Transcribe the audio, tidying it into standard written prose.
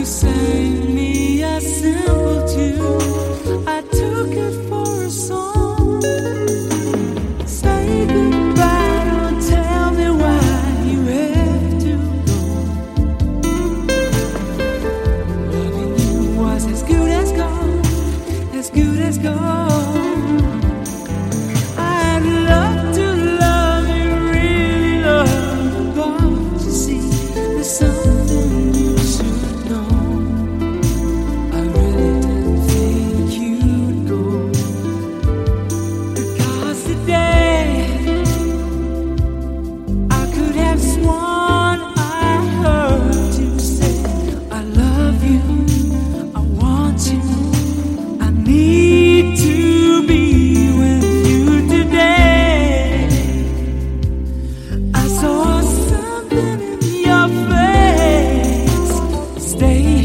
sang me a simple tune. I took it for a song. Say goodbye, don't tell me why you have to go. Loving you was as good as gone, as good as gone. I'd love to love you, really love you, but you see, there's something you should know. I really didn't think you'd go, because today I could have sworn I heard you say, I love you, I want you, I need to be with you today. I saw something in your face. Stay